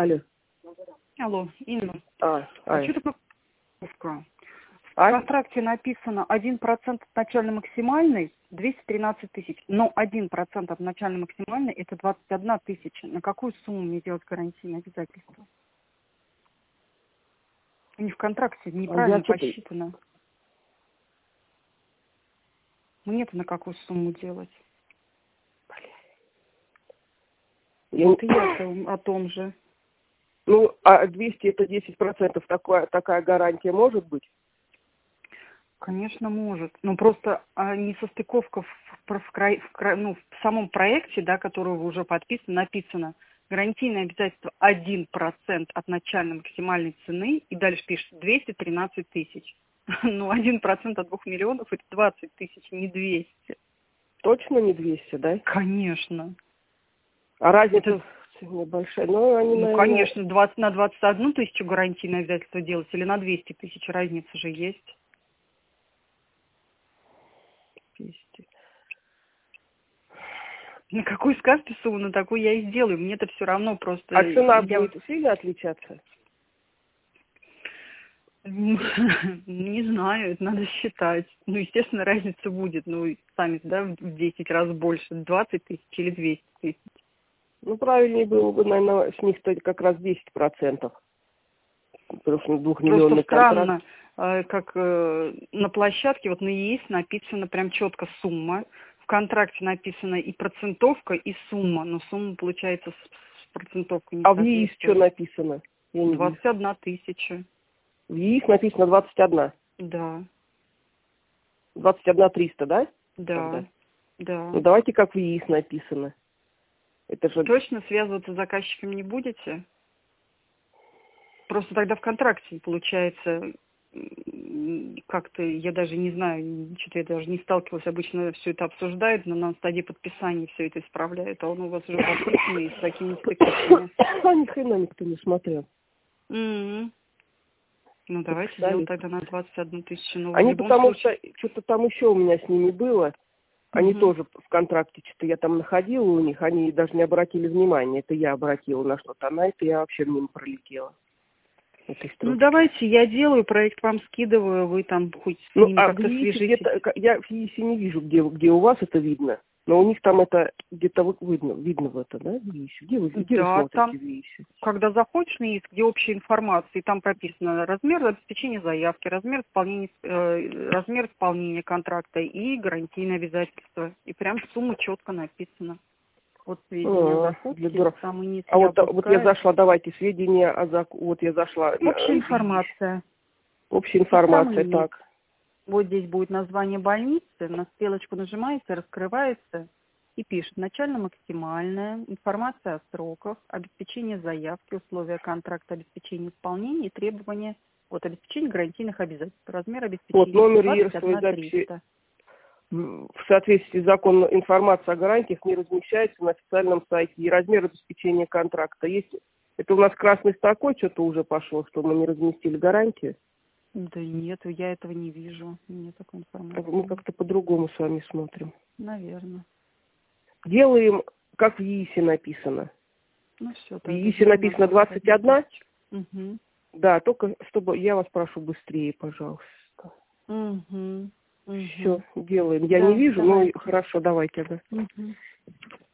Алло. Алло, Инна. Ай. Что такое ставка? В контракте написано 1% от начально-максимальной 213 тысяч. Но 1% от начально-максимальной это 21 тысяча. На какую сумму мне делать гарантийное обязательство? У них в контракте неправильно посчитано. Мне-то на какую сумму делать? Вот и я о том же. Ну, а 200 это 10%, такая гарантия может быть? Конечно, может. Но просто несостыковка в самом проекте, да, который уже подписан, написано гарантийное обязательство 1% от начальной максимальной цены, и дальше пишется 213 тысяч. Ну, 1% от 2 миллионов это 20 тысяч, не 200. Точно не 200, да? Конечно. А разница небольшая. Ну, они, наверное... конечно, на 21 тысячу гарантийное обязательство делать или на 200 тысяч, разница же есть. 200. На какую скажете сумму, на такую я и сделаю. Мне-то все равно просто... А цена будет сильно отличаться? Не знаю, это надо считать. Ну, естественно, разница будет. Ну, сами, да, в 10 раз больше. 20 тысяч или 200 тысяч. Ну, правильнее было бы, наверное, с них как раз 10%. Потому что 2-миллионный странно, контракт. как на площадке, вот на ЕИС написано прям четко сумма. В контракте написано и процентовка, и сумма. Но сумма, получается, с процентовкой не А в ЕИС что написано? 21 тысяча. В ЕИС написано 21? Да. 21 300, да? Да. Да. Ну, давайте как в ЕИС написано. Это же... Точно связываться с заказчиком не будете? Просто тогда в контракте, получается, как-то, я даже не знаю, что-то я даже не сталкивалась, обычно все это обсуждают, но на стадии подписания все это исправляют, а он у вас уже подписан и с такими нестыковками. А ни хрена никто не смотрел. Ну, давайте сделать тогда на 21 тысячу. Но они потому что, что-то там еще у меня с ними было, они тоже в контракте, что-то я там находила у них, они даже не обратили внимания, это я обратила на что-то, а на это я вообще мимо пролетела. Ну, давайте, я делаю, проект вам скидываю, вы там хоть с ними как-то свяжитесь. Я в ЕИСе не вижу, где у вас это видно, но у них там это где-то видно в это, да, в ЕИСе? Где вы смотрите там, в ЕИСе? Когда заходишь на ЕИС, где общая информация, и там прописано размер обеспечения заявки, размер исполнения контракта и гарантийное обязательство. И прям сумма четко написана. Вот сведения о закупке, самый низ я вот я зашла, давайте, сведения о закупке, вот я зашла. Общая информация. Общая информация, так. Вот здесь будет название больницы, на стрелочку нажимаете, раскрывается и пишет начально-максимальная, информация о сроках, обеспечение заявки, условия контракта, обеспечение исполнения и требования, вот обеспечение гарантийных обязательств, размер обеспечения. Вот номер реестровой записи. В соответствии с законом информация о гарантиях не размещается на официальном сайте. И размер обеспечения контракта. Это у нас красной строкой что-то уже пошло, что мы не разместили гарантию? Да нет, я этого не вижу. Нет такой информации. Мы как-то по-другому с вами смотрим. Наверное. Делаем, как в ЕИСе написано. Ну все. В ЕИСе написано 21? Угу. Да, только чтобы я вас прошу быстрее, пожалуйста. Угу. Все, делаем. Я не вижу, но хорошо, давайте.